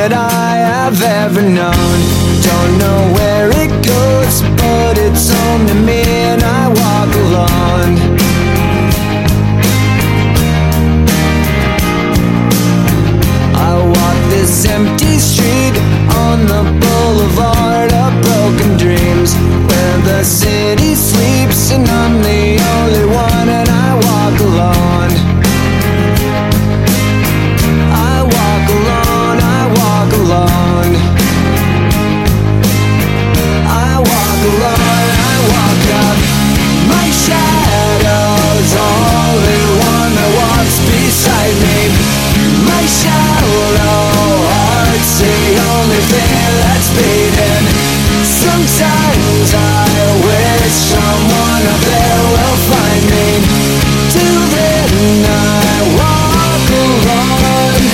that I have ever known. Don't know where it goes, but it's home to me, and I walk alone. I walk this empty street on the boulevard of broken dreams, where the city sleeps and I'm the only one, and I walk alone. I walk alone, I walk alone. I walk alone, I walk up. My shadow's only one that walks beside me. My shallow heart's the only thing that's beating. Sometimes I wish someone up there will find me. Till then I walk alone.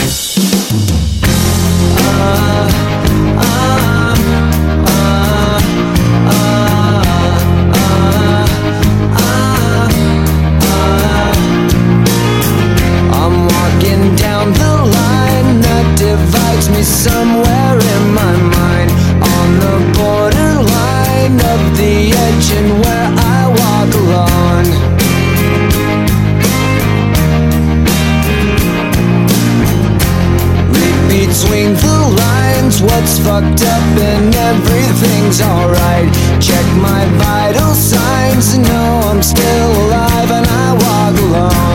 I'm walking down the line that divides me somewhere in my mind, on the borderline of the edge and where I walk alone. Read between the lines what's fucked up and everything's alright. Check my vital signs and know I'm still alive, and I walk alone.